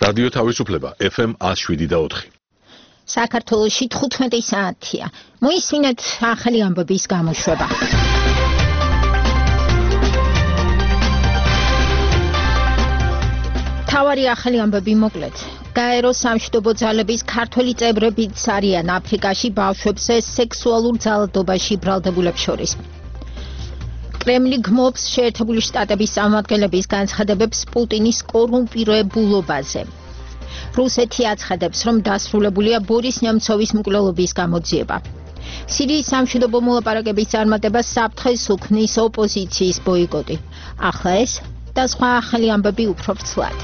რადიო თავისუფლება FM 107.4. საქართველოში 15 საათია. მოისმინეთ ახალი ამბების გამოშვება. თავარი ახალი ამბები მოკლედ. გაერო სამშვიდობო ძალების ქართველი წევრებიც არიან აფრიკაში ბავშვებზე სექსუალურ ძალადობაში ბრალდებულებს შორის. კრემლი გმობს შეერთებული შტატების წარმომადგენლების განცხადებებს პუტინის კორუმპირებულობაზე. რუსეთი აცხადებს, რომ დასრულებულია ბორის ნემცოვის მკვლელობის გამოძიება. სირიის სამშვიდობო მოლაპარაკების წარმატებას საფრთხეს უქმნის ოპოზიციის ბოიკოტი. ახლა ეს და სხვა ახალი ამბები უფრო ვრცლად.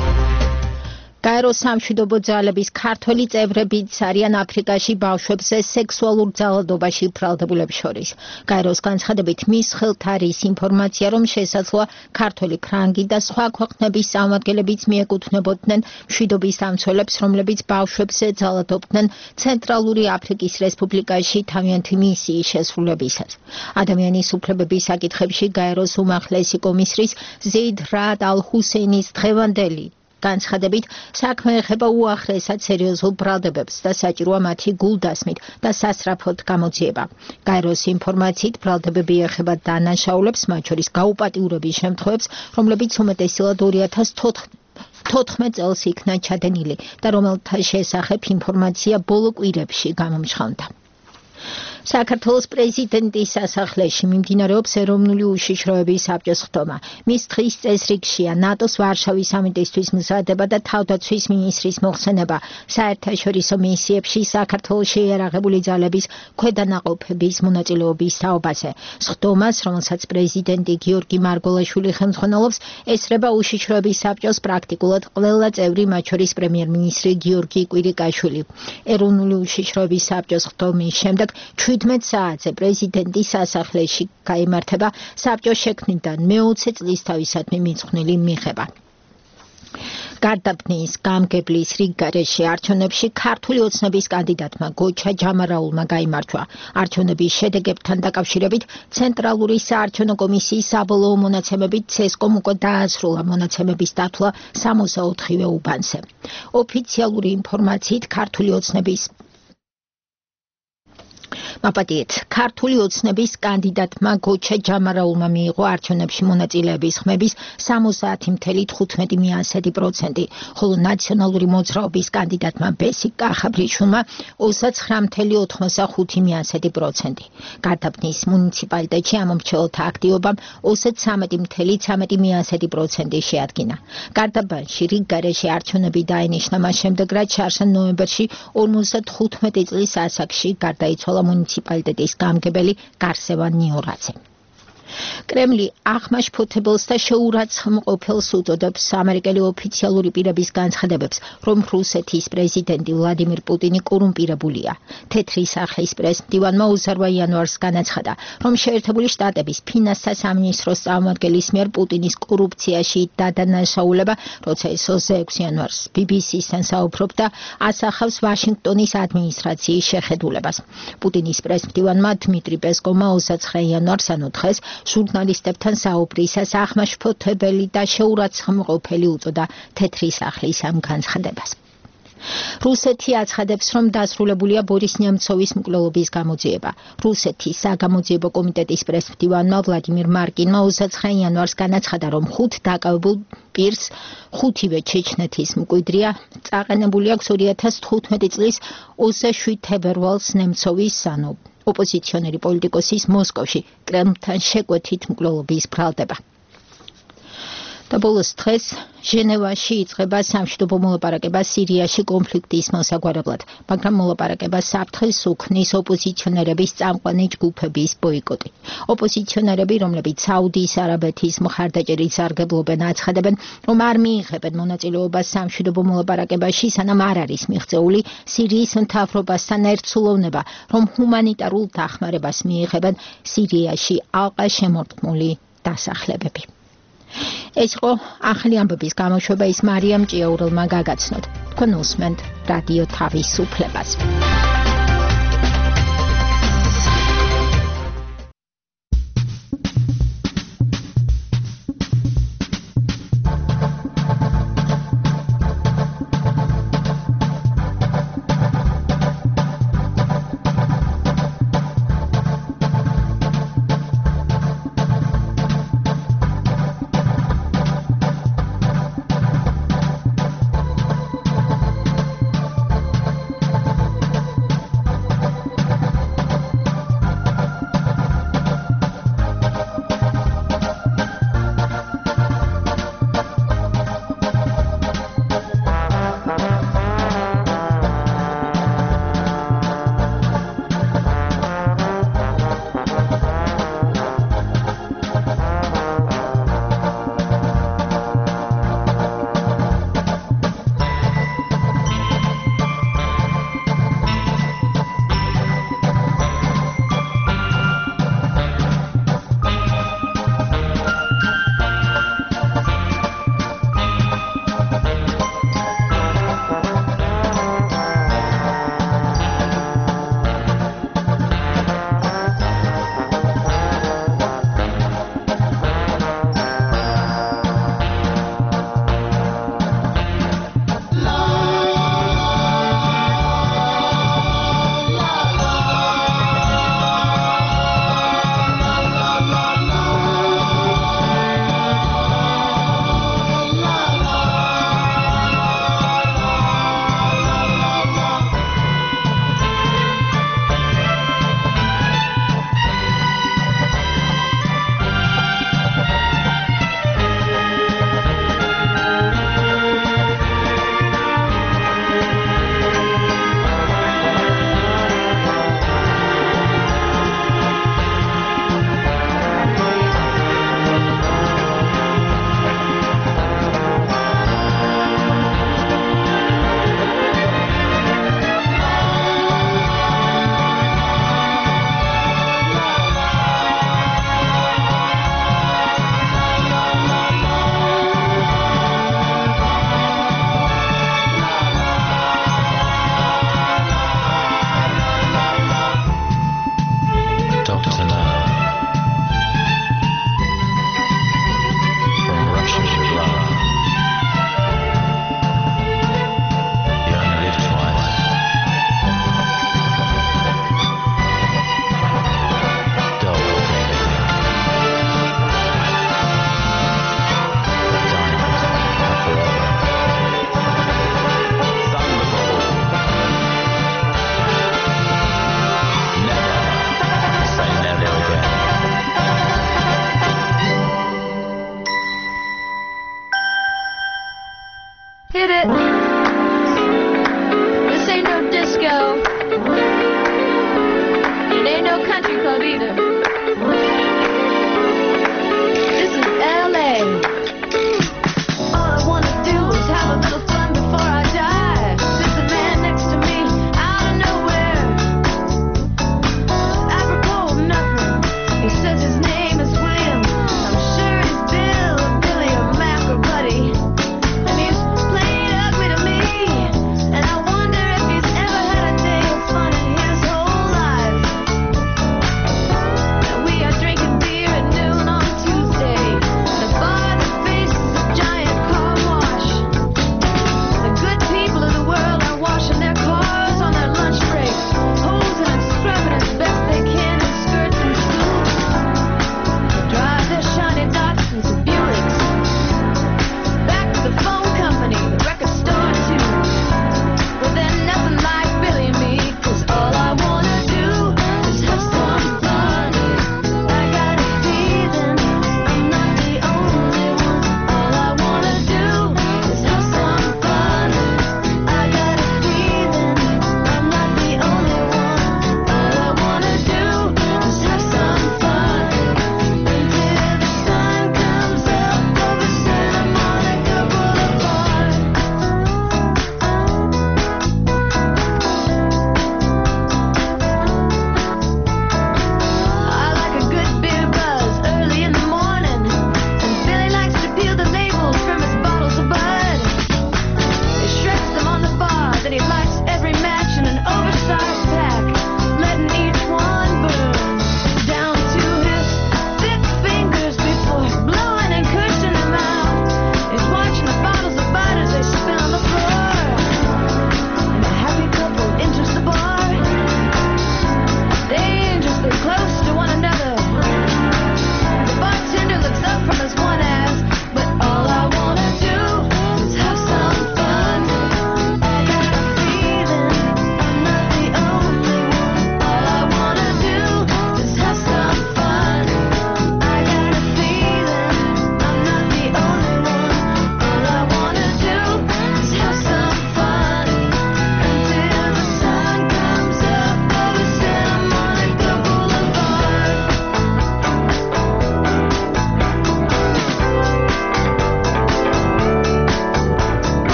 გაერო სამშვიდობო ძალების ქართველი წევრებიც არიან აფრიკაში ბავშვებზე სექსუალურ ძალადობაში ბრალდებულებს შორის. გაეროს განცხადებით მის ხელთ არის ინფორმაცია, რომ შესაძლოა ქართველი ფრანგი და სხვა ქვეყნების წარმომადგენლებიც მიეკუთვნებოდნენ მშვიდობის დამცველებს, რომლებიც ბავშვებზე ძალადობდნენ ცენტრალური აფრიკის რესპუბლიკაში თავიანთი მისიის შესრულებისას. ადამიანის უფლებების საკითხებში გაეროს უმაღლესი კომისრის ზეიდ რაად ალ-ჰუსეინის დღევანდელი განცხადებით საქმე ეხება უახლესად სერიოზულ ბრალდებებს და საჭიროა მათი გულდასმით და სასწრაფოდ გამოძიება. გაეროს ინფორმაციით ბრალდებები ეხება დანაშაულებს, მათ შორის გაუპატიურების შემთხვევებს, რომლებიც უმეტესწილად 2014 წელს იქნა ჩადენილი და რომელთა შესახებ ინფორმაცია ბოლო კვირებში გამომჟღავნდა. საქართველოს პრეზიდენტის სასახლეში მიმდინარეობს ეროვნული უშიშროების საბჭოს ხდომა. მის დღის წესრიგშია ნატოს ვარშავის სამიტისთვის მზადება და თავდაცვის მინისტრის მოხსენება საერთაშორისო მისიებში საქართველოს შეიარაღებული ძალების ქვედანაყოფების მონაწილეობის თაობაზე. ხდომას, რომელსაც პრეზიდენტი გიორგი მარგველაშვილი ხელმძღვანელობს, ესწრება უშიშროების საბჭოს პრაქტიკულად ყველა წევრი, მათ შორის პრემიერ-მინისტრი გიორგი კვირიკაშვილი. ეროვნული უშიშროების საბჭოს ხდომის შემდეგ 17 საათზე პრეზიდენტის სასახლეში გაიმართება საბჭოს შექმნიდან მე-20 წლისთავისადმი მიძღვნილი მიღება. გარდაბნის გამგებლის რიგგარეშე არჩევნებში ქართული ოცნების კანდიდატმა გოჩა ჯამარაულმა გაიმარჯვა. არჩევნების შედეგებთან დაკავშირებით ცენტრალური საარჩევნო კომისიის საბოლოო მონაცემებით ცესკომ უკვე დაასრულა მონაცემების დათვლა 64-ვე უბანზე. ოფიციალური ინფორმაციით ქართული ოცნების კანდიდატმა გოჩა ჯამარაულმა მიიღო არჩევნებში მონაწილეების ხმების 70.15%, ხოლო ნაციონალური მოძრაობის კანდიდატმა ბესიკ კახაბრიშვილმა 29.85%. გარდაბნის მუნიციპალიტეტში ამომრჩეველთა აქტივობამ 33.13% შეადგინა. გარდაბანში რიგგარეშე არჩევნები დაინიშნა მას შემდეგ, რაც შარშან ნოემბერში 55 წლის ასაკში გარდაიცვალა მუნიციპალიტეტის გამგებელი გარსევან ნიორაძე. კრემლი აღმაშფოთებელს და შეურაცხმყოფელს უწოდებს ამერიკელი ოფიციალური პირების განცხადებებს, რომ რუსეთის პრეზიდენტი ვლადიმირ პუტინი კორუმპირებულია. თეთრი სახლის პრეს-მდივანმა უზარვა იანვარს განაცხადა, რომ შეერთებული შტატების ფინანსთა სამინისტროს წარმომადგენლის მიერ პუტინის კორუფციაში დადანაშაულება, როცა ეს 26 იანვარს BBC-სთან საუბრობდა, ასახავს ვაშინგტონის ადმინისტრაციის შეხედულებას. პუტინის პრეს-მდივანმა დმიტრი პესკოვმა 29 იანვარს ანუ დღეს ჟურნალისტებთან საუბრისას აღმაშფოთებელი და შეურაცხმყოფელი უწოდა თეთრი სახლის ამ განცხადებას. რუსეთი აცხადებს, რომ დასრულებულია ბორის ნემცოვის მკვლელობის გამოძიება. რუსეთის საგამოძიებო კომიტეტის პრეს-მდივანმა ვლადიმირ მარკინმა 29 იანვარს განაცხადა, რომ 5 დაკავებულ პირს 5-ვე ჩეჩნეთის მკვიდრია წაყენებული აქვს 2015 წლის 27 თებერვალს ნემცოვის ოპოზიციონერი პოლიტიკოსის მოსკოვში კრემლთან შეკვეთით მკვლელობის ბრალდება. და ბოლოს დღეს ჟენევაში იწყება სამშვიდობო მოლაპარაკება სირიაში კონფლიქტის მოსაგვარებლად, მაგრამ მოლაპარაკებას საფრთხეს უქმნის ოპოზიციონერების წამყვანი ჯგუფების ბოიკოტი. ოპოზიციონერები, რომლებიც საუდის არაბეთის მხარდაჭერით სარგებლობენ, აცხადებენ, რომ არ მიიღებენ მონაწილეობას სამშვიდობო მოლაპარაკებაში, სანამ არ არის მიღწეული სირიის მთავრობასთან ერთსულოვნება, რომ ჰუმანიტარულ დახმარებას მიიღებენ სირიაში ალყაშემორტყმული დასახლებები. ეს იყო ახალი ამბების გამოშვება, ის მარიამ ჭიაურელმა გაგაცნოთ. თქვენ უსმენთ რადიო თავისუფლებას.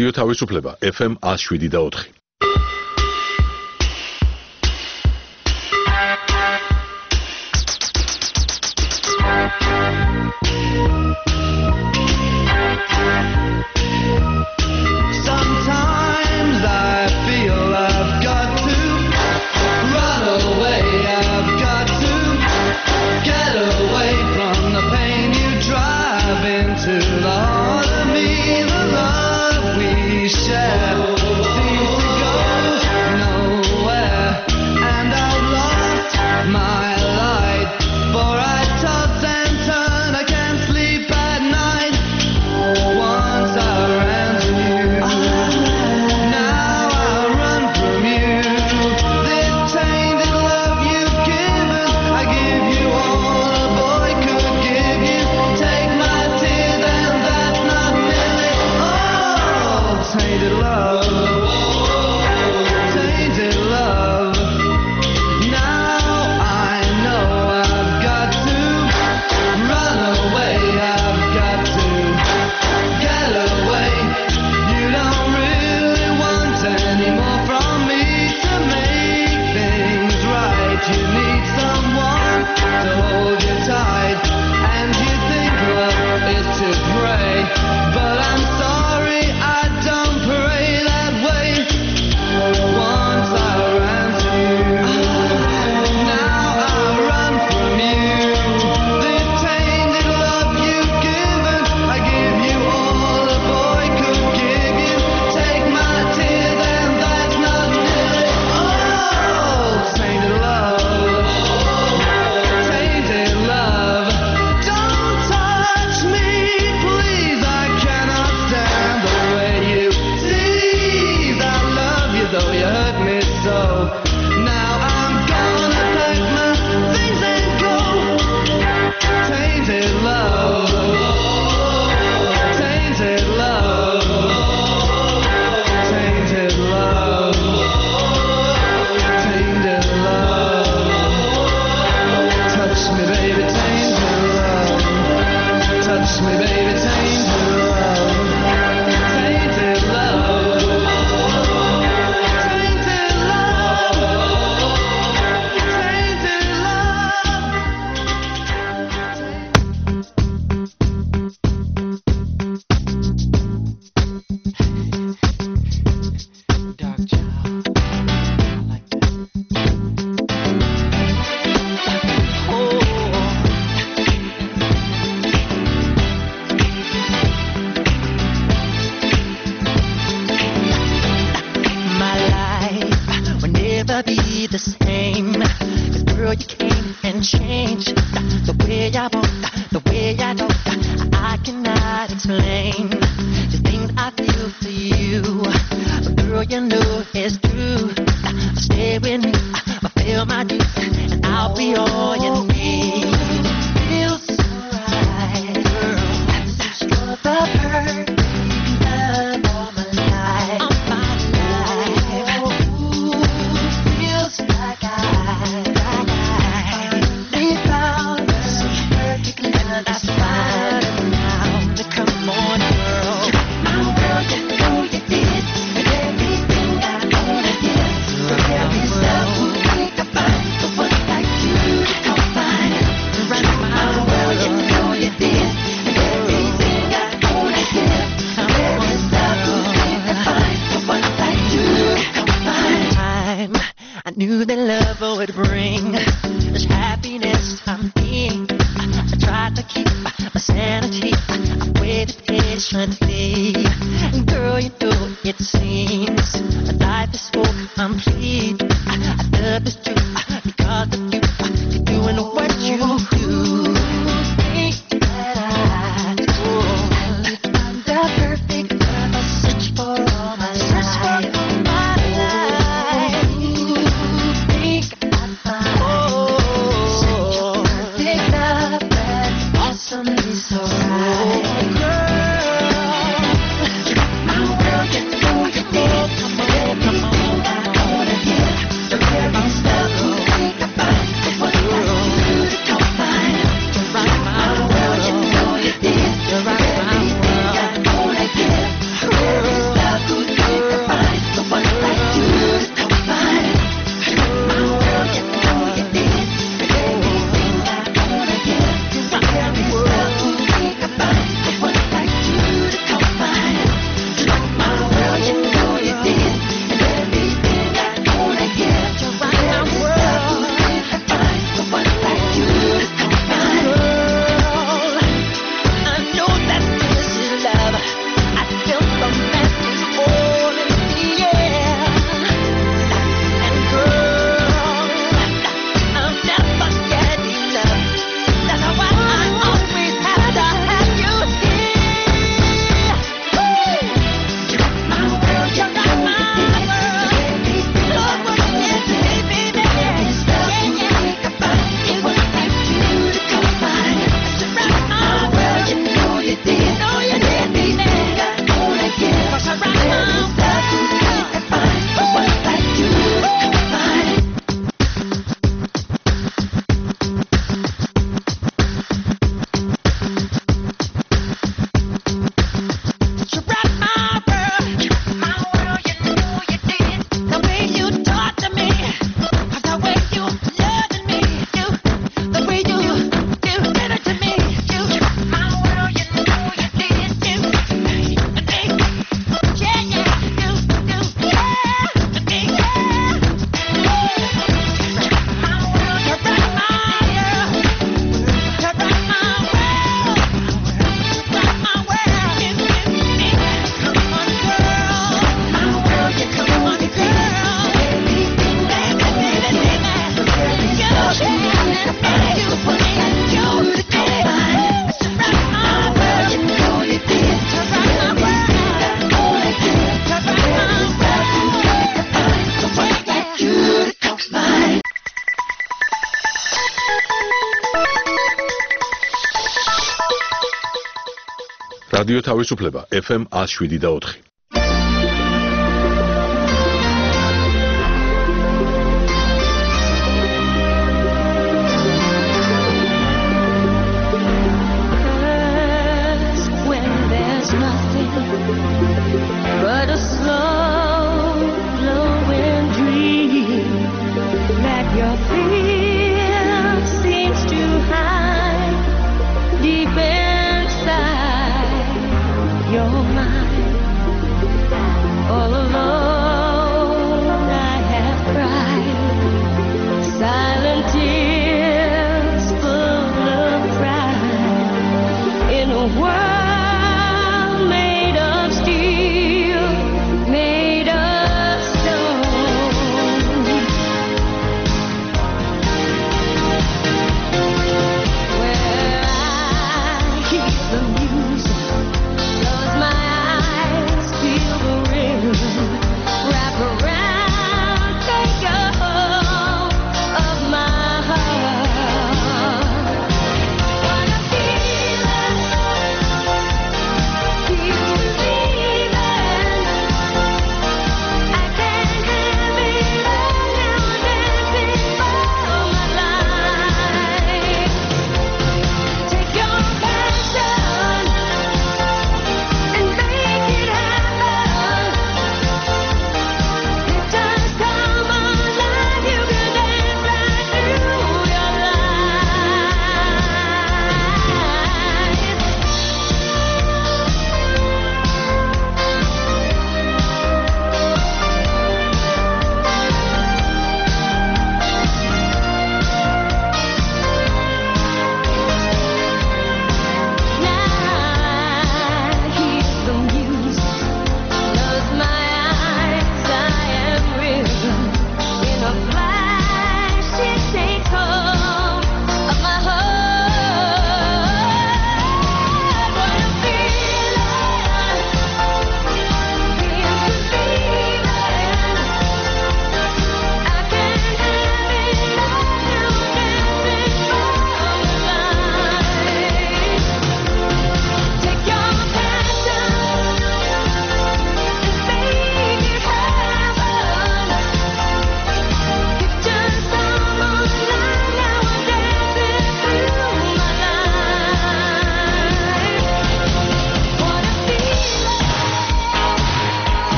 რადიო თავისუფლება FM 107.4. რადიო თავისუფლება FM 107.4.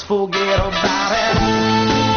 forget about it.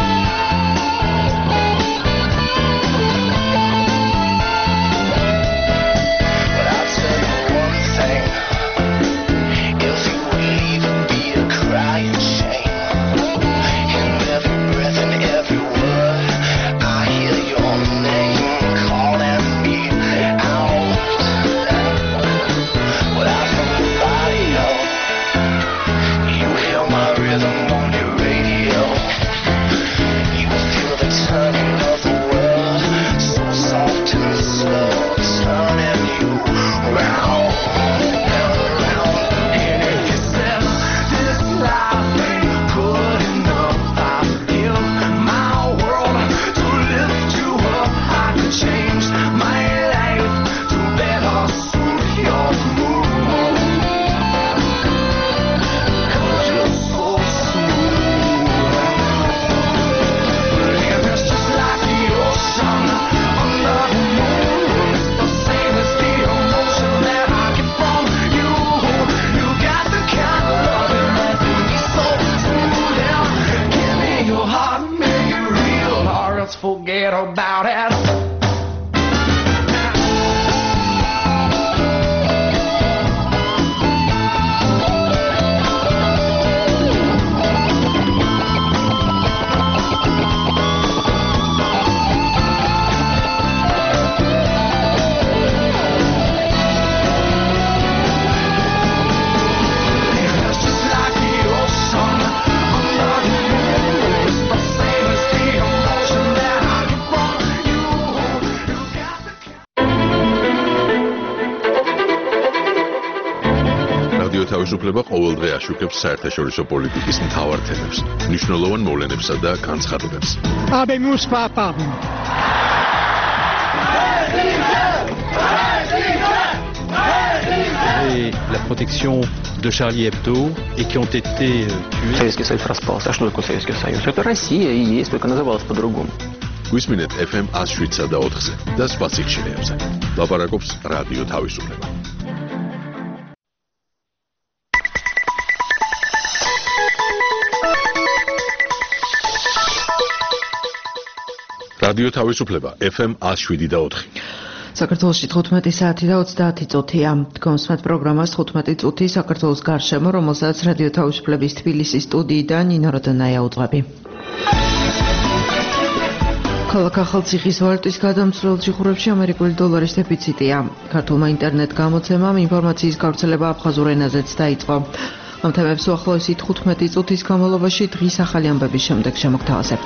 Forget about it. თავისუფლება ყოველდღე აშუქებს საერთაშორისო პოლიტიკის მთავარ თემებს, მნიშვნელოვან მოვლენებსა და განცხადებებს. Habemus papam. Et la protection de Charlie Hebdo et qui ont été tués. Советский Союз распался. А что такое Советский Союз? Это Россия и есть, только называлась по-другому. გვისმინეთ FM 107 და 4-ზე და სხვა სიხშირეებზე. ლაპარაკობს რადიო თავისუფლება. რადიო თავისუფლება FM 107 და 4. საქართველოში 15 საათი და 30 წუთია. გონსმათ პროგრამას 15 წუთი საქართველოს გარშემო, რომელსაც რადიო თავისუფლების თბილისის სტუდიიდან ნინო როდონაია უძღვები. ქალაქ ახალციხის ვალუტის გადამცვლელ ჯიხურებში ამერიკული დოლარის დეფიციტია. ქართულმა ინტერნეტ გამოცემამ ინფორმაციის გავრცელება აფხაზურ ენაზეც დაიწყო. ამ თემებს უახლოესი 15 წუთის განმავლობაში დღის ახალი ამბების შემდეგ შემოგთავაზებთ.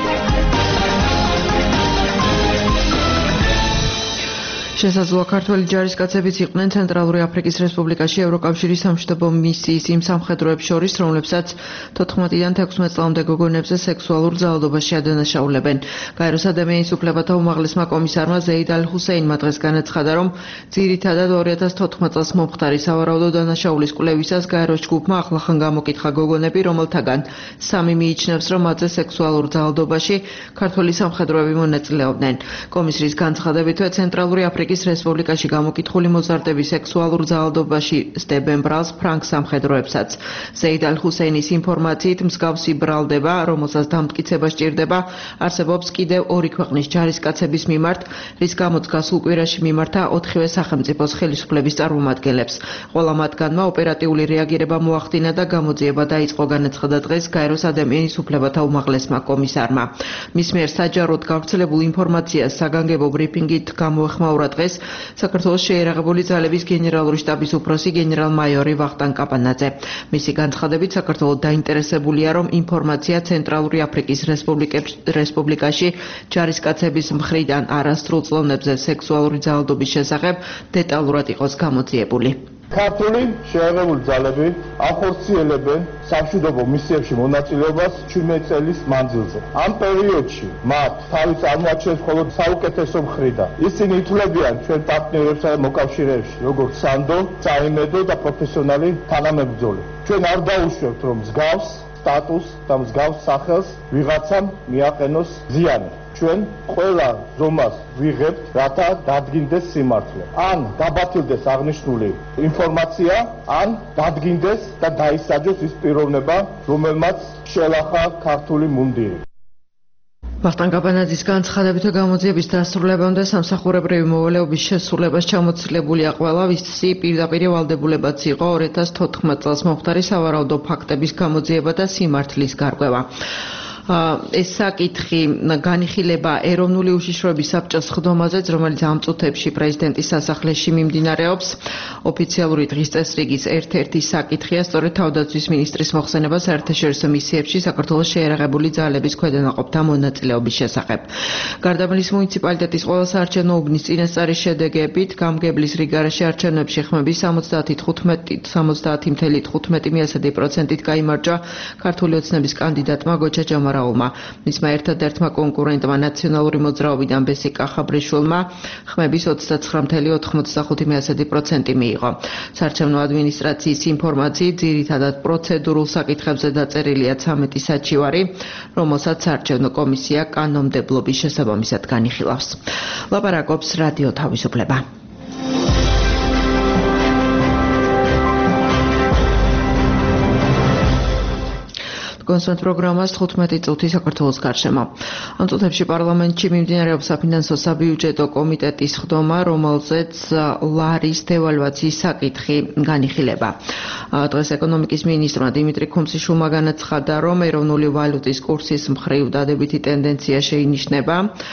შესაძლოა ქართველი ჯარისკაცებიც იყვნენ ცენტრალური აფრიკის რესპუბლიკაში ევროკავშირის სამშვიდობო მისიის იმ სამხედროებს შორის, რომლებსაც 14-დან 16 წლამდე გოგონებზე სექსუალურ ძალადობაში ადანაშაულებენ. გაეროს ადამიანის უფლებათა უმაღლესმა კომისარმა ზეიდ ალ-ჰუსეინმა დღეს განაცხადა, რომ ძირითადად 2014 წელს მომხდარი სავარაუდო დანაშაულის კვლევისას გაეროს ჯგუფმა ახლახან გამოკითხა გოგონები, რომელთაგან 3 მიიჩნევს, რომ მათზე სექსუალურ ძალადობაში ქართველი სამხედროები მონაწილეობდნენ. კომისრის განცხადებითვე ცენტრალური აფრიკის რესპუბლიკაში გამოკითხული მოზარდები სექსუალურ ძალადობაში სდებენ ბრალს ფრანგ სამხედროებსაც. ზეიდ ალ-ჰუსეინის ინფორმაციით მსგავსი ბრალდება, რომელსაც დამტკიცება სჭირდება, არსებობს კიდევ 2 ქვეყნის ჯარისკაცების მიმართ, რის გამოც გასულ კვირაში მიმართა 4-ვე სახელმწიფოს ხელისუფლების წარმომადგენლებს. ყველა მათგანმა ოპერატიული რეაგირება მოახდინა და გამოძიება დაიწყო, განაცხადა დღეს გაეროს ადამიანის უფლებათა უმაღლესმა კომისარმა. მის მიერ საჯაროდ გავრცელებულ ინფორმაციას საგანგებო ბრიფინგით გამოეხმაურა დღეს საქართველოს შეიარაღებული ძალების გენერალური შტაბის უფროსი გენერალ-მაიორი ვახტანგ კაპანაძე. მისი განცხადებით, საქართველო დაინტერესებულია, რომ ინფორმაცია ცენტრალური აფრიკის რესპუბლიკაში ჯარისკაცების მხრიდან არასრულ წლოვნებზე სექსუალური ძალადობის შესახებ დეტალურად იყოს გამოძიებული. ქართული შეიარაღებული ძალები ახორციელებენ სამშვიდობო მისიებში მონაწილეობას 17 წელის მანძილზე. ამ პერიოდში მათ თავის წარმოაჩენს მხოლოდ საუკეთესო მხრიდან. ისინი ითვლებიან ჩვენ პარტნიორებსა და მოკავშირეებში, როგორც სანდო, საიმედო და პროფესიონალი თანამებრძოლი. ჩვენ არ დაუშვებთ, რომ მსგავს სტატუსს და მსგავს სახელს ვიღაცამ მიაყენოს ზიანი. ჩვენ ყველა ზომას ვიღებთ, რათა დადგინდეს სიმართლე. ან გაბათილდეს აღნიშნული ინფორმაცია, ან დადგინდეს და დაისაჯოს ის პიროვნება, რომელმაც შელახა ქართული მუნდირი. ვახტანგ კაპანაძის განცხადებითა გამოძიების დასრულებამდე სამსახურებრივი მოვალეობის შესრულებას ჩამოცილებულია ყველა, ვისი პირდაპირ ვალდებულებაც იყო 2014 წელს მომხდარი სავარაუდო ფაქტების გამოძიება და სიმართლის გარკვევა. ეს საკითხი განიხილება ეროვნული უშიშროების საბჭოს სხდომაზეც, რომელიც ამ წუთებში პრეზიდენტის სასახლეში მიმდინარეობს. ოფიციალური დღის წესრიგის ერთ-ერთი საკითხია სწორედ თავდაცვის მინისტრის მოხსენება საერთაშორისო მისიებში საქართველოს შეიარაღებული ძალების ქვედანაყოფთა მონაწილეობის შესახებ. გარდაბნის მუნიციპალიტეტის ყველა საარჩევნო უბნის წინასწარის შედეგებით გამგებლის რიგარაში არჩევნებში ხმები 70.15%-ით გაიმარჯვა ქართული ოცნების კანდიდატმა გოჩა ჯამარაულმა. მისმა ერთადერთმა კონკურენტმა ნაციონალური მოძრაობიდან ბესიკა ხაბრიშვილმა ხმების 29.85% მიიღო. საარჩევნო ადმინისტრაციის ინფორმაციით ძირითადად პროცედურულ საკითხებზე დაწერილია 13 საჩივარი, რომელსაც საარჩევნო კომისია კანონმდებლობის შესაბამისად განიხილავს. ლაპარაკობს რადიო თავისუფლება. კონსულტ პროგრამას 15 წუთი საქართველოს გარშემო. ამ წუთებში პარლამენტში მიმდინარეობს საფინანსო საბიუჯეტო კომიტეტის სხდომა, რომელზეც ლარის დევალვაციის საკითხი განიხილება. დღეს ეკონომიკის მინისტრმა დიმიტრი ქუმსიშვილმა განაცხადა, რომ ეროვნული ვალუტის კურსის მხრივ დადებითი ტენდენცია შეინიშნება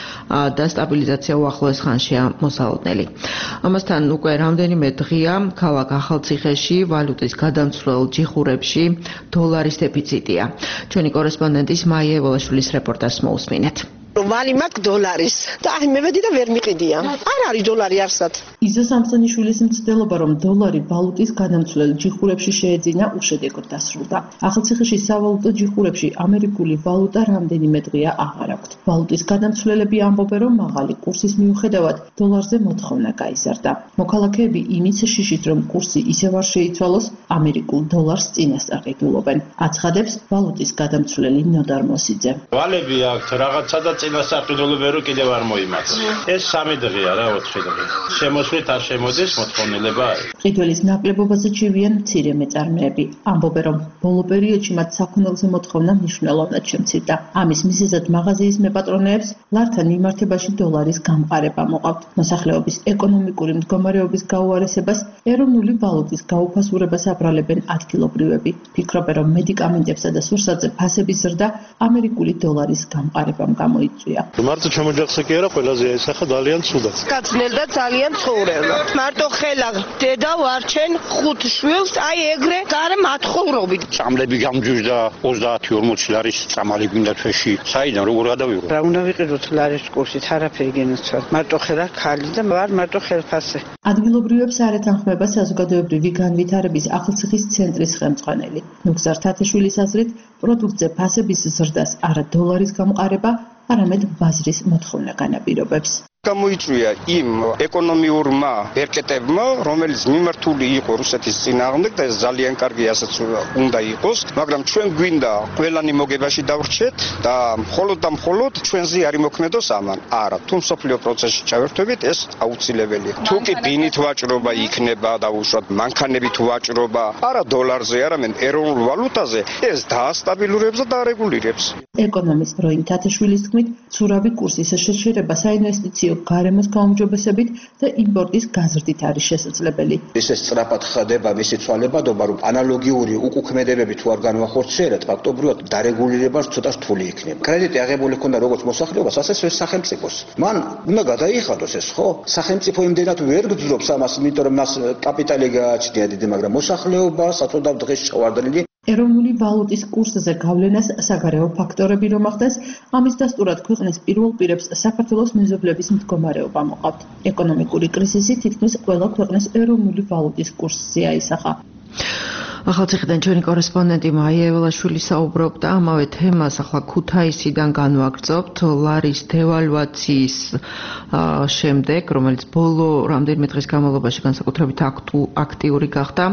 და სტაბილიზაცია უახლოეს ხანშია მოსალოდნელი. ამასთან უკვე რამდენიმე დღეა ქალაქ ახალციხეში ვალუტის გადამცვლელ ჯიხურებში დოლარის დეფიციტია. ჩვენი კორესპონდენტის მაია ევოლაშვილის რეპორტაჟს მოусმინეთ. ვალი მაქვს დოლარის და აი მევედი და ვერ მიყიდია. არ არის დოლარი არსად. იზა სამსონიშვილის მცდელობა, რომ დოლარი ვალუტის გადამცვლელ ჯიხურებში შეეძინა, უშედეგოდ დასრულდა. ახალციხეში სავალუტო ჯიხურებში ამერიკული ვალუტა რამდენიმე დღეა აღარ აქვთ. ვალუტის გადამცვლელები ამბობენ, რომ მაღალი კურსის მიუხედავად დოლარზე მოთხოვნა გაიზარდა. მოქალაქეები იმის შიშით, რომ კურსი ისევ არ შეიცვალოს, ამერიკულ დოლარს წინასწარ ყიდულობენ. აცხადებს ვალუტის გადამცვლელი ნოდარ მოსიძე. ვალები აქვთ რაღაცა და წინასაყიდულობენ რომ კიდევ არ მოიმაცა. ეს 3 დღეა რა 4 დღე. შემოსვლით არ შემოდის მოთხოვნილება არის. ყიდველის ნაკლებობაზე ჩივიან მცირე მეწარმეები. ამბობენ, რომ ბოლო პერიოდში მათ საქონელზე მოთხოვნა მნიშვნელოვნად შემცირდა. ამის მიზეზად მაღაზიის მეპატრონეებს ლართან მიმართებაში დოლარის გამყარება მოყავთ. მოსახლეობის ეკონომიკური მდგომარეობის გაუარესებას ეროვნული ვალუტის გაუფასურებას აბრალებენ ადგილობრივები. ფიქრობენ, რომ მედიკამენტებსა და სურსათზე ფასების ზრდა ამერიკული დოლარის გამყარებამ გამოიწვია. მარტო ჩემოჯახსა კი არა, ყველაზე აისახა ძალიან ცუდად. კაცნელ და ძალიან ცხოვრება. მარტო ხელა დედა ვარჩენ 5 შვილს, აი ეგრე გარე მათხოვრობით. წამლები გამჯვირდა 30-40 ლარის წამალი გვინდა თვეში. საიდან როგორ გადავიღო? რა უნდა ვიყიდოთ ლარის კურსით, არაფერი გენაცვალ. მარტო ხელა ხალი და ვარ მარტო ხელფასე. ადგილობრივებს არ ეთანხმება საზოგადოებრივი განვითარების ახალციხის ცენტრის ხელმძღვანელი. ნუგზარ თათაშვილის აზრით, პროდუქტზე ფასების ზრდას არა დოლარის გამყარება, არამედ ბაზრის მოთხოვნა განაპირობებს. გამოიწვია იმ ეკონომიურმა ბერკეტებმა, რომელიც მიმართული იყო რუსეთის წინააღმდეგ და ეს ძალიან კარგი ასეც უნდა იყოს, მაგრამ ჩვენ გვინდა ყველანი მოგებაში დავრჩეთ და მხოლოდ ჩვენზე არ იმოქმედოს ამან. არა, თუ მსოფლიო პროცესში ჩავერთვებით, ეს აუცილებელია. თუ კი ბინით ვაჭრობა იქნება და უშუალოდ მანქანებით ვაჭრობა, არა დოლარზე, არამედ ეროვნულ ვალუტაზე, ეს დაასტაბილურებს და დაარეგულირებს. ეკონომისტ როინ თათაშვილის თქმით, ცურავი კურსის შეშერება საინვესტიციო გარემოს გაუმჯობესებით და იმპორტის გაზრდით არის შესაძლებელი. ეს სწრაფად ხდება მისი ცვალებადობა, რომ ანალოგიური უკუქმედებები თუ არ განვახორციელოთ, ფაქტობრივად დარეგულირება ცოტა რთული იქნება. კრედიტი აღებული ქონდა როგორც მოსახლეობას, ასევე სახელმწიფოს. მან უნდა გადაიხადოს ეს, ხო? სახელმწიფო იმდენად ვერ გძრობს ამას, იმიტომ რომ მას კაპიტალი გააჩნია დიდი, მაგრამ მოსახლეობა საწოდავ დღეს ჩავარდნილი. ეროვნული ვალუტის კურსზე გავლენას საგარეო ფაქტორები რომ ახდენს, ამის დასტურად ქვეყნის პირველ პირებს საქართველოს მეზობლების მდგომარეობა მოყავთ. ეკონომიკური კრიზისი თითქმის ყველა ქვეყნის ეროვნული ვალუტის კურსზე აისახა. ახალციხიდან ჩვენი კორესპონდენტი მაია ეველაშვილი საუბრობდა ამავე თემას. ახლა ქუთაისიდან განვაგრძობთ ლარის დევალვაციის შემდეგ, რომელიც ბოლო რამდენიმე დღის განმავლობაში განსაკუთრებით აქტიური გახდა.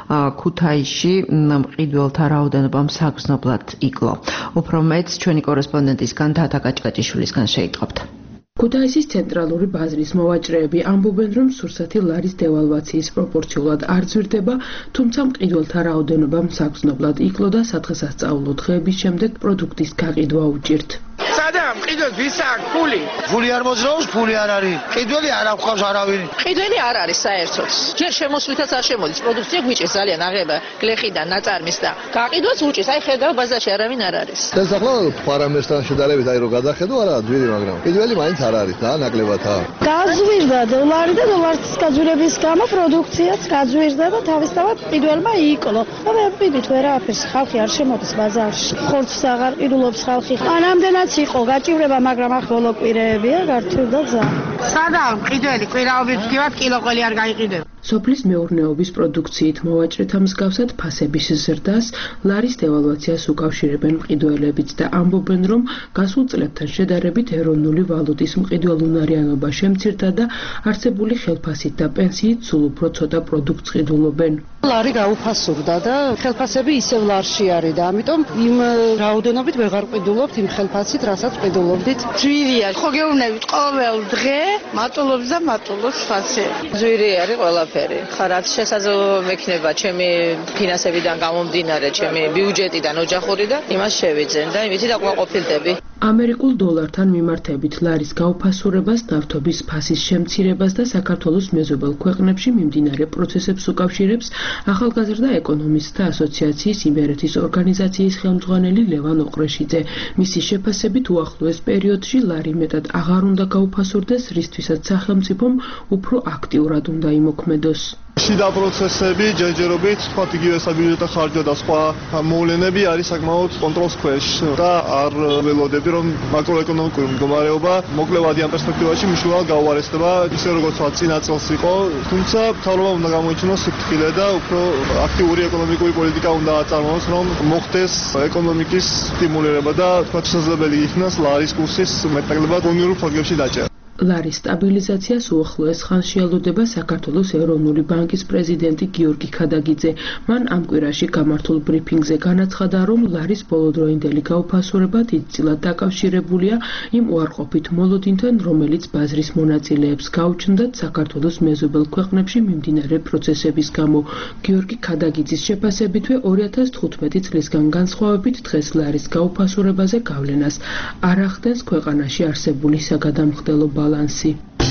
ქუთაისში მყიდველთა რაოდენობამ საგრძნობლად იკლო. უფრო მეც ჩვენი კორესპონდენტისგან თათა გაჭკაჭიშვილისგან შეიტყობთ. ქუთაისის ცენტრალური ბაზრის მოვაჭრეები ამბობენ, რომ სურსათი ლარის დევალვაციის პროპორციულად არ ძვირდება, თუმცა მყიდველთა რაოდენობამ საგრძნობლად იკლო და სადღესასწაულო დღეების შემდეგ პროდუქტის გაყიდვა უჭირთ. სადა მყიდველს ვის აქვს ფული? ფული არ მოძრაობს, ფული არ არის. მყიდველი არ აქვს არავინ. მყიდველი არ არის საერთოდ. ჯერ შემოსვლითაც არ შემოდის, პროდუქცია გვიჭირს ძალიან აღება გლეხიდან, ნაწარმის და გაყიდვას უჭირს. აი ხედავ ბაზარში არავინ არ არის. ეს ახლა პარამეტრთან შედარებით აი რო გადახედო არა ძვირი, მაგრამ მყიდველი მაინც არ არის და ნაკლებადაა. გაძვირდა დოლარი და დოლარის გაძვირების გამო პროდუქციაც გაძვირდა და თავისთავად მყიდველმა იკლო. და მე ვფიქრობ ვერაფერს ხალხი არ შემოდის ბაზარში. ხორცს აღარ ყიდულობს ხალხი. ანამდენაც იყო გაჭირება, მაგრამ ახლა ბოლოკვირეებია გართულდა ძალიან. სადა მყიდველი კვირაობით ვდგივართ, კილო ყველი არ გაიყიდება. სოფლის მეურნეობის პროდუქციით მოვაჭრეთა მსგავსად ფასების ზრდას ლარის დევალვაციას უკავშირებენ მყიდველებიც და ამბობენ, რომ გასულ წლებთან შედარებით ეროვნული ვალუტის მყიდველუნარიანობა შემცირდა და არსებული ხელფასით და პენსიით სულ უფრო ცოტა პროდუქტს ყიდულობენ. ლარი გაუფასურდა და ხელფასები ისევ ლარში არის და ამიტომ იმ რაოდენობით ვეღარ ყიდულობთ იმ ხელფასით, რასაც ყიდულობდით. ძვირია, ხო გეუბნებით ყოველ დღე მატულობს და მატულობს ფასი. ძვირი არის ყველაფერი. ხარაც შესაძლოა მექნება ჩემი ფინანსებიდან გამომდინარე, ჩემი ბიუჯეტიდან, ოჯახური და იმას შევიძენ და იმითი დაკმაყოფილდები. ამერიკულ დოლართან მიმართებით ლარის გაუფასურებას, ნავთობის ფასის შემცირებას და საქართველოს მეზობელ ქვეყნებში მიმდინარე პროცესებს უკავშირებს ახალგაზრდა ეკონომისტთა ასოციაციის იმერეთის ორგანიზაციის ხელმძღვანელი ლევან ოყრეშიძე. მისი შეფასებით უახლოეს პერიოდში ლარი მეტად აღარ უნდა გაუფასურდეს, რისთვისაც სახელმწიფომ უფრო აქტიურად უნდა იმოქმედოს. შიდა პროცესები ჯერჯერობით, თქვათ იგივე საბიუჯეტო ხარჯვა და სხვა მოვლენები არის საკმაოდ კონტროლის ქვეშ და არ ველოდები, რომ მაკროეკონომიკური მდგომარეობა მოკლევადი ამ პერსპექტივაში მნიშვნელოვნად გაუარესდება, ისე როგორც წინა წელს იყო, თუმცა მთავრობამ უნდა გამოიჩინოს სიფრთხილე და უფრო აქტიური ეკონომიკური პოლიტიკა უნდა აწარმოოს, რომ მოხდეს ეკონომიკის სტიმულირება და თქვათ შესაძლებელი იქნას ლარის კურსის მეტნაკლებად გონიურ ფარგლებში დაჭერა. ლარის სტაბილიზაციას უახლოეს ხანში ელოდება საქართველოს ეროვნული ბანკის პრეზიდენტი გიორგი ქადაგიძე. მან ამ კვირაში გამართულ ბრიფინგზე განაცხადა, რომ ლარის ბოლოდროინდელი გაუფასურება დიდწილად დაკავშირებულია იმ უარყოფით მოლოდინთან, რომელიც ბაზრის მონაწილეებს გაუჩნდათ საქართველოს მეზობელ ქვეყნებში მიმდინარე პროცესების გამო. გიორგი ქადაგიძის შეფასებითვე 2015 წლისგან განსხვავებით დღეს ლარის გაუფასურებაზე გავლენას არ ახდენს ქვეყანაში არსებული საგადამხდელო ბალანსი.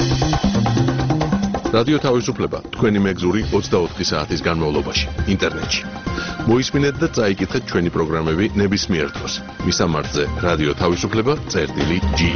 რადიო თავისუფლება თქვენი მეგზური 24 საათის განმავლობაში ინტერნეტში. მოისმინეთ და წაიკითხეთ ჩვენი პროგრამები ნებისმიერ დროს. მისამართზე რადიო თავისუფლება.ge.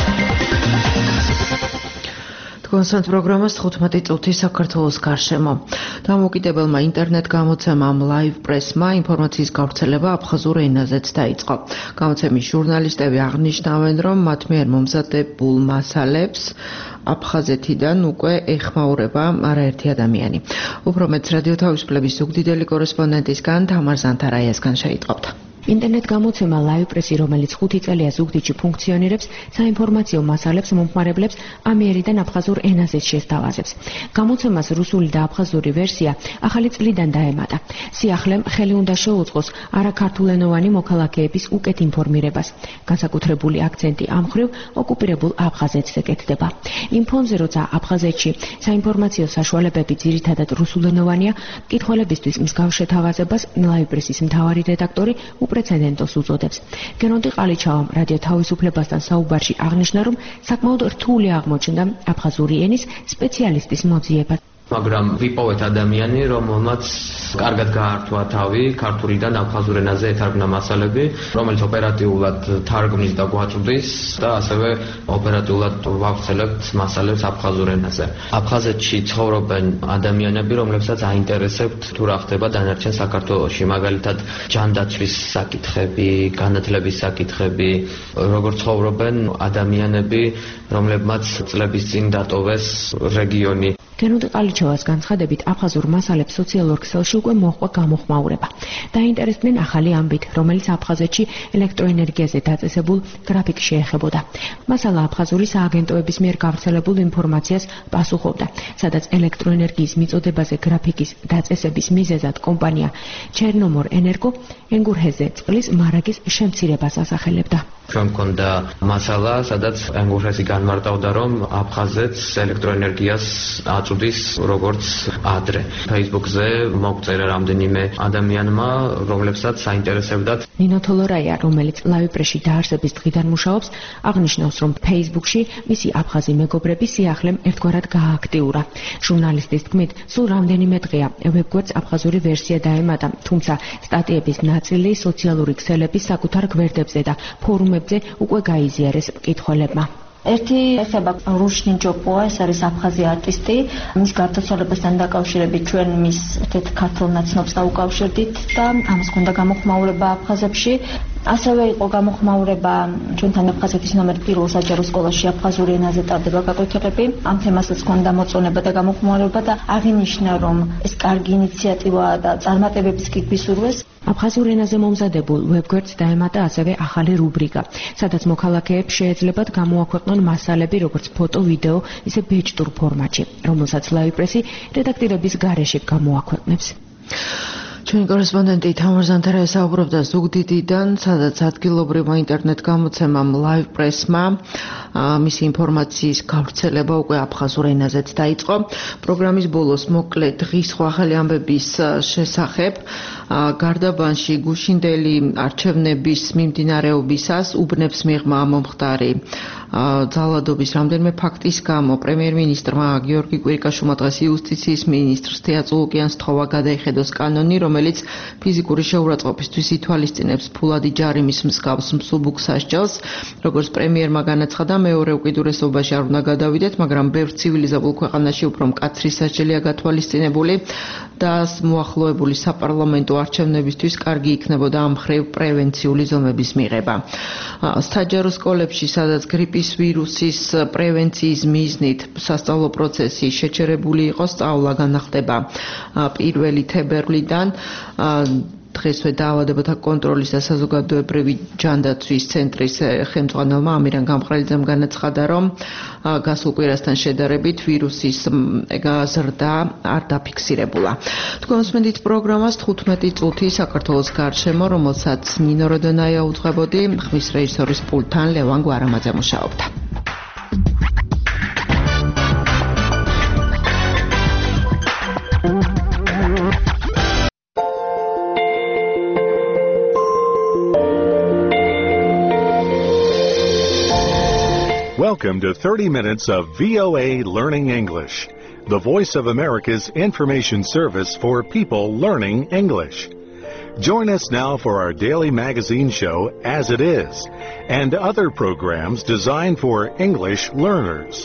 კონსერტ პროგრამას 15 წუთი საქართველოს გარშემო. დამოუკიდებელმა ინტერნეტ გამოცემამ Live Press-მა ინფორმაციის გავრცელება აფხაზურ ენაზეც დაიწყო. გამოცემის ჟურნალისტები აღნიშნავენ, რომ მათ მიერ მომზადებულ მასალებს აფხაზეთიდან უკვე ეხმაურება არაერთი ადამიანი. უფრო მეც რადიო თავისუფლების ზუგდიდელი კორესპონდენტისგან თამარ ზანთარაიასგან შეიტყობთ. ინტერნეტ გამოცემა Live Press-ი, რომელიც 5 წელია ზუგდიდში ფუნქციონირებს, საინფორმაციო მასალებს მომხმარებლებს ამიერიდან აფხაზურ ენაზე შესთავაზებს. გამოცემას რუსული და აფხაზური ვერსია ახალი წლიდან დაემატა. სიახლემ ხელი უნდა შეუწყოს არაქართულენოვანი მოქალაქეების უკეთ ინფორმირებას. განსაკუთრებული აქცენტი ამ მხრივ ოკუპირებულ აფხაზეთზე კეთდება. იმ ფონზე, როცა აფხაზეთში საინფორმაციო საშუალებები ძირითადად რუსულენოვანია, მკითხველებისთვის მსგავს შეთავაზებას Live Press-ის მთავარი რედაქტორი უპრეცედენტოს უწოდებს. გენონტი ყალიჩავამ რადიო თავისუფლებასთან საუბარში აღნიშნა, რომ საკმაოდ რთული აღმოჩნდა აფხაზური ენის სპეციალისტის მოძიება. მაგრამ ვიპოვეთ ადამიანი, რომელმაც კარგად გაართვა თავი ქართულიდან აფხაზურ ენაზე ეთარგმნა მასალები, რომელიც ოპერატიულად თარგმნის და გვაწვდის და ასევე ოპერატიულად ვავრცელებთ მასალებს აფხაზურ ენაზე. აფხაზეთში ცხოვრობენ ადამიანები, რომლებსაც აინტერესებთ თუ რა ხდება დანარჩენ საქართველოში, მაგალითად ჯანდაცვის საკითხები, განათლების საკითხები, როგორ ცხოვრობენ ადამიანები, რომლებმაც წლების წინ დატოვეს რეგიონი. გენუდი ყალიჩევას განცხადებით, აფხაზურ მასალებს სოციალურ ქსელში უკვე მოჰყვა გამოხმაურება. დაინტერესდნენ ახალი ამბით, რომელიც აფხაზეთში ელექტროენერგიაზე დაწესებულ გრაფიკს შეეხებოდა. მასალა აფხაზური სააგენტოების მიერ გავრცელებულ ინფორმაციას პასუხობდა, სადაც ელექტროენერგიის მიწოდებაზე გრაფიკის დაწესების მიზეზად კომპანია ჩერნომორ ენერგო ენგურჰეზე წყლის მარაგის შემცირებას ასახელებდა. ჩვენ მქონდა მასალა, სადაც ენგურჰეზი განმარტავდა, რომ აფხაზეთს ელექტროენერგიას აწუდის როგორც ადრე. Facebook-ზე მოგწერა რამდენიმე ადამიანმა, რომლებსაც საინტერესებდათ. ნინო თოლორაია, რომელიც ლაივ-პრესში დაარსების დღიდან მუშაობს, აღნიშნავს, რომ Facebook-ში მისი აფხაზი მეგობრების სიახლემ ერთგვარად გააქტიურა. ჟურნალისტის თქმით, სულ რამდენიმე დღეა ვებგვერდს აფხაზური ვერსია დაემატა, თუმცა სტატიების ნაწილი სოციალური ქსელების საკუთარ გვერდებზე და ფორუმებზე უკვე გაიზიარეს მკითხველებმა. ერთი ესება რუშნი ჯოპოა, ეს არის აფხაზი არტისტი. მის გარდაცვალებასთან დაკავშირებით ჩვენ მის ერთ ქართულ ნაცნობს დაუკავშირდით და ამას ჰქონდა გამოხმაურება აფხაზებში. ასევე იყო გამოხმაურება ჩვენთან აფხაზეთის ნომერ 1 საჯარო სკოლაში აფხაზური ენაზე ტარდება გაკვეთილები. ამ თემასაც ჰქონდა მოწონება და გამოხმაურება და აღინიშნა, რომ ეს კარგი ინიციატივაა და წარმატებების კი გვისურვეს. აფხაზურ ენაზე მომზადებულ ვებგვერდს დაემატა ასევე ახალი რუბრიკა, სადაც მოქალაქეებს შეეძლებათ გამოაქვეყნონ მასალები როგორც ფოტო, ვიდეო, ისე ბეჭდურ ფორმატში, რომელსაც ლაივ-პრესი რედაქტირების გარეშე გამოაქვეყნებს. ჩვენი კორესპონდენტი თამარ ზანთარა ესაუბრებდა ზუგდიდიდან, სადაც ადგილობრივმა ინტერნეტ გამოცემამ ლაივ-პრესმა მისი ინფორმაციის გავრცელება უკვე აფხაზურ ენაზეც დაიწყო. პროგრამის ბოლოს მოკლე დღის ახალი ამბების შესახებ გარდაბანში გუშინდელი არჩევნების მიმდინარეობისას უბნებს მიღმა მომხდარი ძალადობის რამდენიმე ფაქტის გამო პრემიერ-მინისტრმა გიორგი კვირიკაშვილმა დღეს იუსტიციის მინისტრს თეატრ ლუკიანს თხოვა გადაიხედოს კანონი, რომელიც ფიზიკური შეურაცხყოფისთვის ითვალისწინებს ფულადი ჯარიმის მსგავს მსუბუქ სასჯელს. როგორც პრემიერმა განაცხადა, მეორე უკიდურესობაში არ უნდა გადავიდეთ, მაგრამ ბევრ ცივილიზებულ ქვეყანაში უფრო მკაცრი სასჯელია გათვალისწინებული და მოახლოებული საპარლამენტო არჩევნებისთვის კარგი იქნებოდა ამ მხრივ პრევენციული ზომების მიღება. საჯარო სკოლებში, სადაც გრიპის ვირუსის პრევენციის მიზნით სასწავლო პროცესი შეჩერებული იყო, სწავლა განახდება 1 თებერვლიდან. დღესვე დაავადებათა კონტროლის და საზოგადოებრივი ჯანდაცვის ცენტრის ხელმძღვანელმა ამირან გამყრელიძემ განაცხადა, რომ გასულ კვირასთან შედარებით ვირუსის ზრდა არ დაფიქსირებულა. თქვენ უსმენთ პროგრამას 15 წუთი საქართველოს გარშემო, რომელსაც ნინო როდონაია უძღვებოდი, ხმის რეჟისორის პულტთან ლევან გვარამაძე მუშაობდა. Welcome to 30 minutes of VOA Learning English, the Voice of America's information service for people learning English. Join us now for our daily magazine show, As It Is, and other programs designed for English learners.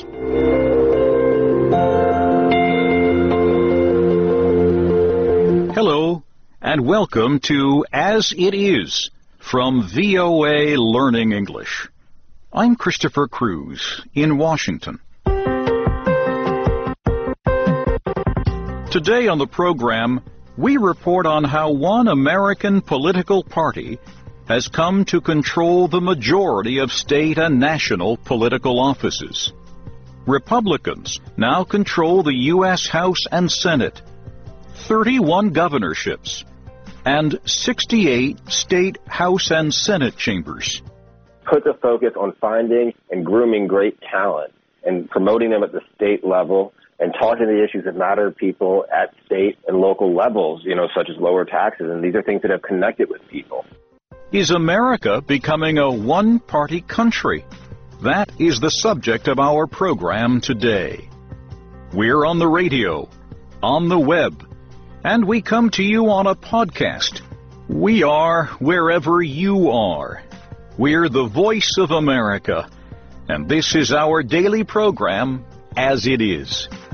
Hello, and welcome to As It Is from VOA Learning English. I'm Christopher Cruz in Washington. Today on the program, we report on how one American political party has come to control the majority of state and national political offices. Republicans now control the U.S. House and Senate, 31 governorships, and 68 state House and Senate chambers. Put the focus on finding and grooming great talent and promoting them at the state level and talking to the issues that matter to people at state and local levels, such as lower taxes. And these are things that have connected with people. Is America becoming a one-party country? That is the subject of our program today. We're on the radio, on the web, and we come to you on a podcast. We are wherever you are. We're the Voice of America, and this is our daily program, As It Is.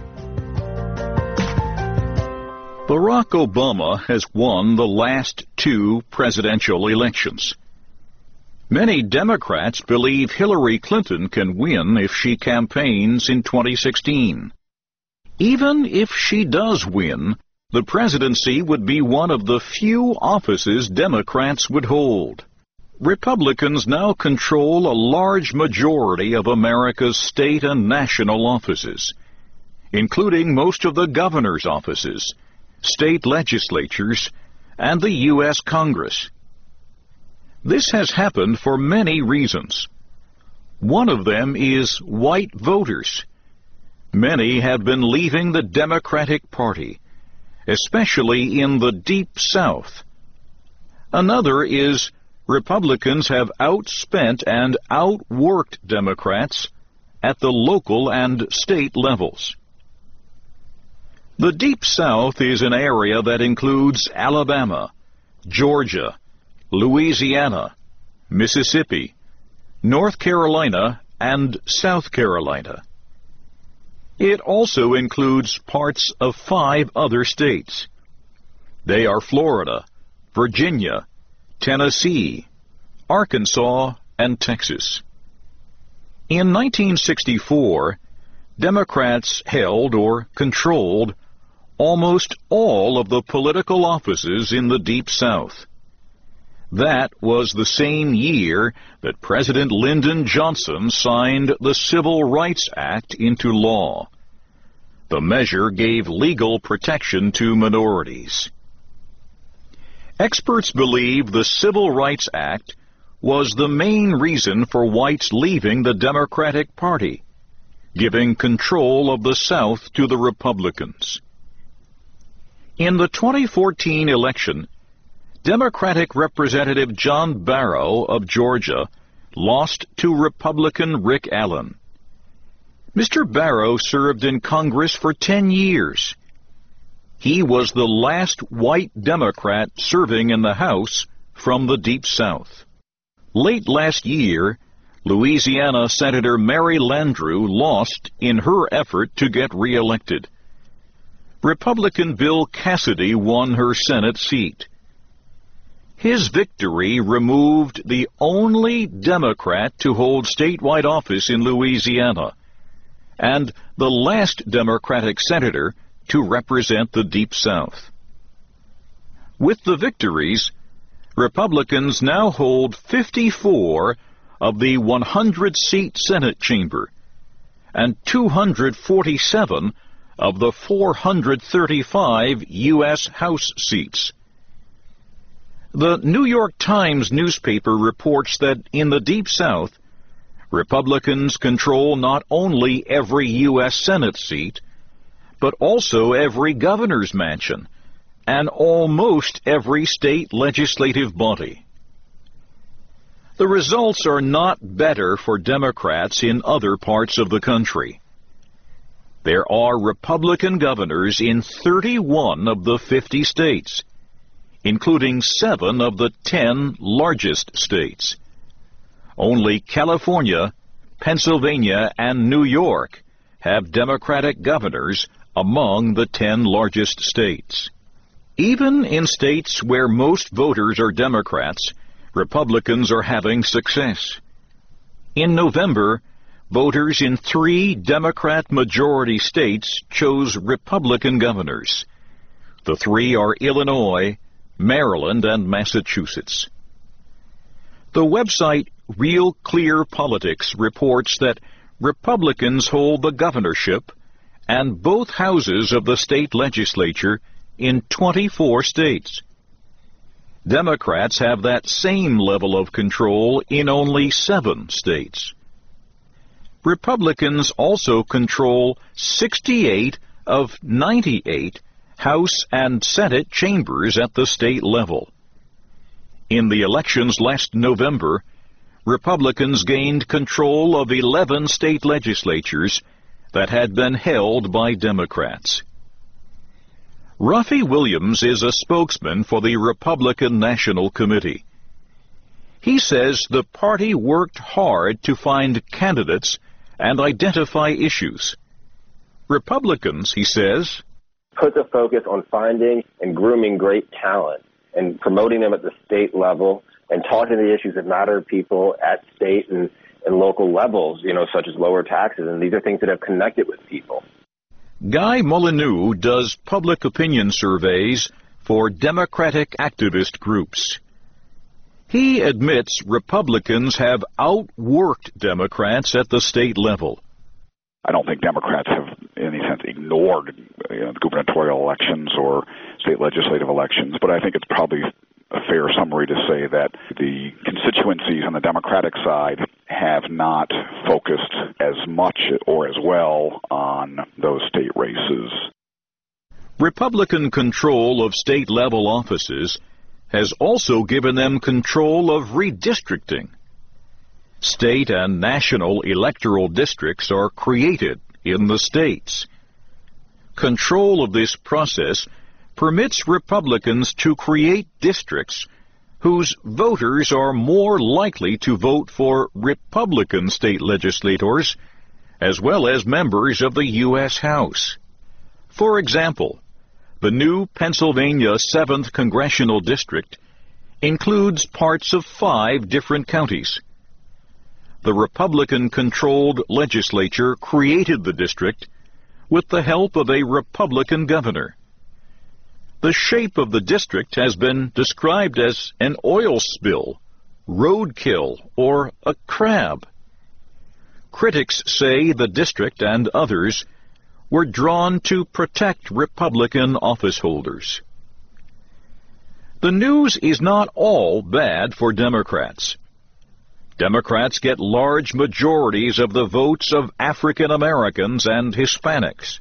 Barack Obama has won the last 2 presidential elections. Many Democrats believe Hillary Clinton can win if she campaigns in 2016. Even if she does win, the presidency would be one of the few offices Democrats would hold. Republicans now control a large majority of America's state and national offices, including most of the governor's offices, state legislatures, and the U.S. Congress. This has happened for many reasons. One of them is white voters. Many have been leaving the Democratic Party, especially in the Deep South. Another is Republicans have outspent and outworked Democrats at the local and state levels. The Deep South is an area that includes Alabama, Georgia, Louisiana, Mississippi, North Carolina, and South Carolina. It also includes parts of 5 other states. They are Florida, Virginia, Tennessee, Arkansas, and Texas. In 1964, Democrats held or controlled almost all of the political offices in the Deep South. That was the same year that President Lyndon Johnson signed the Civil Rights Act into law. The measure gave legal protection to minorities. Experts believe the Civil Rights Act was the main reason for whites leaving the Democratic Party, giving control of the South to the Republicans. In the 2014 election, Democratic Representative John Barrow of Georgia lost to Republican Rick Allen. Mr. Barrow served in Congress for 10 years. He was the last white Democrat serving in the House from the Deep South. Late last year, Louisiana Senator Mary Landrieu lost in her effort to get reelected. Republican Bill Cassidy won her Senate seat. His victory removed the only Democrat to hold statewide office in Louisiana, and the last Democratic senator to represent the Deep South. With the victories, Republicans now hold 54 of the 100-seat Senate chamber and 247 of the 435 U.S. House seats. The New York Times newspaper reports that in the Deep South, Republicans control not only every U.S. Senate seat, but also every governor's mansion and almost every state legislative body. The results are not better for Democrats in other parts of the country. There are Republican governors in 31 of the 50 states, including 7 of the 10 largest states. Only California, Pennsylvania, and New York have Democratic governors among the 10 largest states. Even in states where most voters are Democrats, Republicans are having success. In November, voters in 3 Democrat-majority states chose Republican governors. The 3 are Illinois, Maryland, and Massachusetts. The website Real Clear Politics reports that Republicans hold the governorship and both houses of the state legislature in 24 states. Democrats have that same level of control in only 7 states. Republicans also control 68 of 98 House and Senate chambers at the state level. In the elections last November, Republicans gained control of 11 state legislatures that had been held by Democrats. Ruffy Williams is a spokesman for the Republican National Committee. He says the party worked hard to find candidates and identify issues. Republicans, he says, put the focus on finding and grooming great talent and promoting them at the state level and talking to the issues that matter to people at state and local levels, such as lower taxes. And these are things that have connected with people. Guy Molyneux does public opinion surveys for Democratic activist groups. He admits Republicans have outworked Democrats at the state level. I don't think Democrats have, in any sense, ignored gubernatorial elections or state legislative elections, but I think it's probably a fair summary to say that the constituencies on the Democratic side have not focused as much or as well on those state races. Republican control of state-level offices has also given them control of redistricting. State and national electoral districts are created in the states. Control of this process permits Republicans to create districts whose voters are more likely to vote for Republican state legislators as well as members of the U.S. House. For example, the new Pennsylvania 7th Congressional District includes parts of 5 different counties. The Republican-controlled legislature created the district with the help of a Republican governor. The shape of the district has been described as an oil spill, roadkill, or a crab. Critics say the district and others were drawn to protect Republican office holders. The news is not all bad for Democrats. Democrats get large majorities of the votes of African Americans and Hispanics.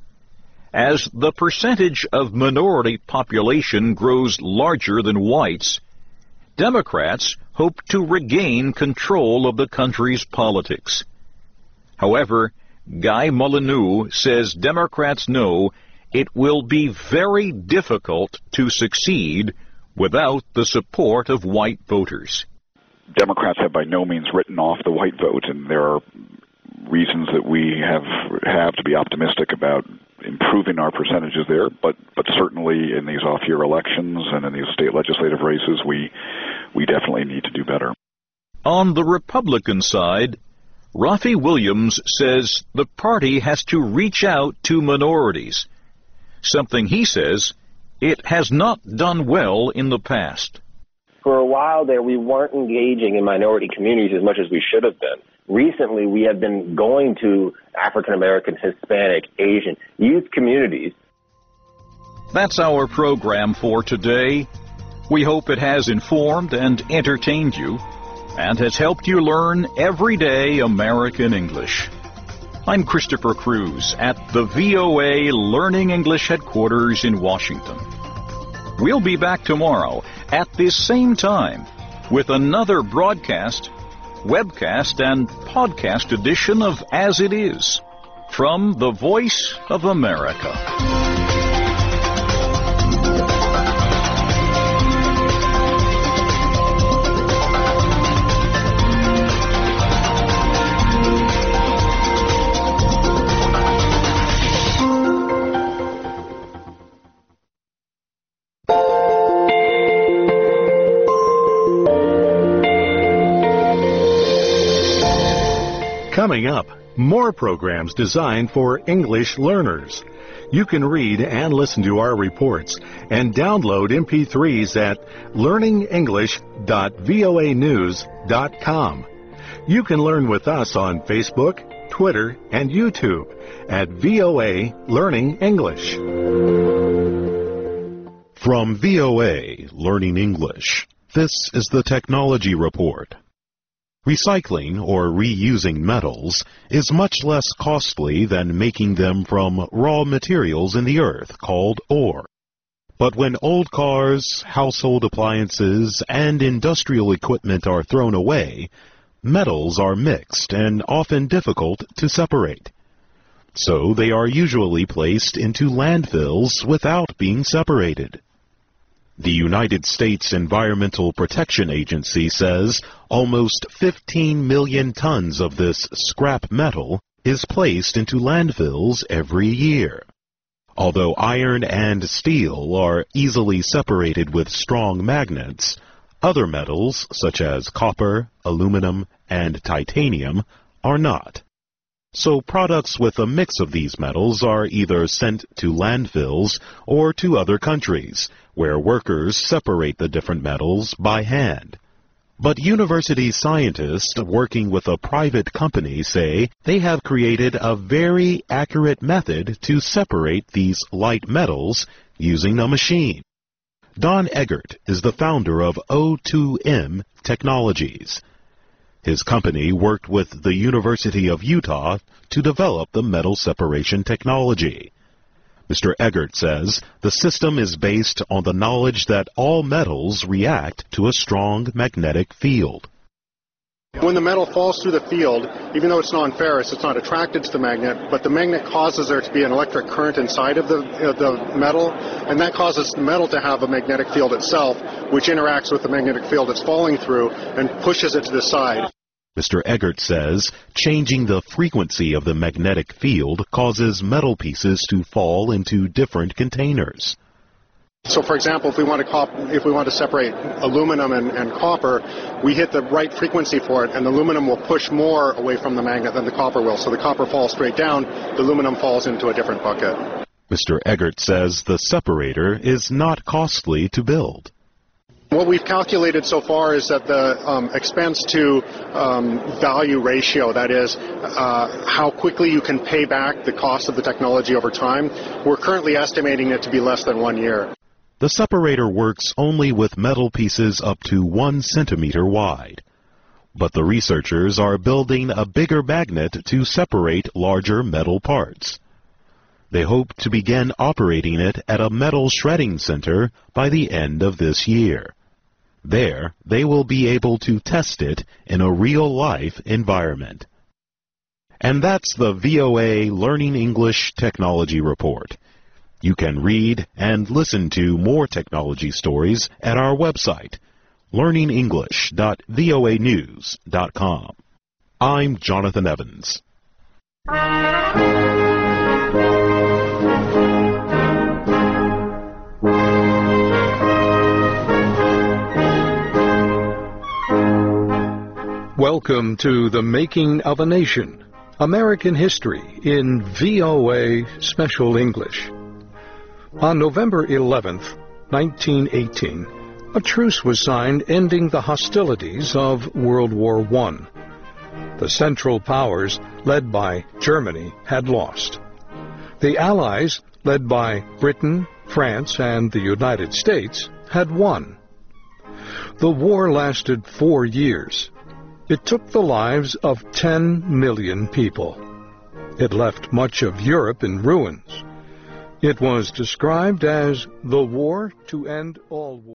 As the percentage of minority population grows larger than whites, Democrats hope to regain control of the country's politics. However, Guy Molyneux says Democrats know it will be very difficult to succeed without the support of white voters. Democrats have by no means written off the white vote, and there are reasons that we have to be optimistic about improving our percentages there, but certainly in these off-year elections and in these state legislative races, we definitely need to do better. On the Republican side, Rafi Williams says the party has to reach out to minorities, something he says it has not done well in the past. For a while there, we weren't engaging in minority communities as much as we should have been. Recently, we have been going to African American, Hispanic, Asian youth communities. That's our program for today. We hope it has informed and entertained you and has helped you learn everyday American English. I'm Christopher Cruz at the VOA Learning English headquarters in Washington. We'll be back tomorrow at this same time with another broadcast, webcast, and podcast edition of As It Is from the Voice of America. Coming up, more programs designed for English learners. You can read and listen to our reports and download MP3s at learningenglish.voanews.com. You can learn with us on Facebook, Twitter, and YouTube at VOA Learning English. From VOA Learning English, this is the Technology Report. Recycling or reusing metals is much less costly than making them from raw materials in the earth called ore. But when old cars, household appliances, and industrial equipment are thrown away, metals are mixed and often difficult to separate. So they are usually placed into landfills without being separated. The United States Environmental Protection Agency says almost 15 million tons of this scrap metal is placed into landfills every year. Although iron and steel are easily separated with strong magnets, other metals such as copper, aluminum, and titanium are not. So products with a mix of these metals are either sent to landfills or to other countries, where workers separate the different metals by hand. But university scientists working with a private company say they have created a very accurate method to separate these light metals using a machine. Don Eggert is the founder of O2M Technologies. His company worked with the University of Utah to develop the metal separation technology. Mr. Eggert says the system is based on the knowledge that all metals react to a strong magnetic field. When the metal falls through the field, even though it's non-ferrous, it's not attracted to the magnet, but the magnet causes there to be an electric current inside of the metal, and that causes the metal to have a magnetic field itself, which interacts with the magnetic field it's falling through and pushes it to the side. Mr. Eggert says changing the frequency of the magnetic field causes metal pieces to fall into different containers. So, for example, if we want to separate aluminum and copper, we hit the right frequency for it, and the aluminum will push more away from the magnet than the copper will. So the copper falls straight down, the aluminum falls into a different bucket. Mr. Eggert says the separator is not costly to build. What we've calculated so far is that the expense to value ratio, that is, how quickly you can pay back the cost of the technology over time, we're currently estimating it to be less than 1 year. The separator works only with metal pieces up to 1 centimeter wide. But the researchers are building a bigger magnet to separate larger metal parts. They hope to begin operating it at a metal shredding center by the end of this year. There, they will be able to test it in a real-life environment. And that's the VOA Learning English Technology Report. You can read and listen to more technology stories at our website, learningenglish.voanews.com. I'm Jonathan Evans. Welcome to The Making of a Nation, American History in VOA Special English. On November 11th, 1918, a truce was signed ending the hostilities of World War I. The Central Powers, led by Germany, had lost. The Allies, led by Britain, France, and the United States, had won. The war lasted 4 years. It took the lives of 10 million people. It left much of Europe in ruins. It was described as the war to end all wars.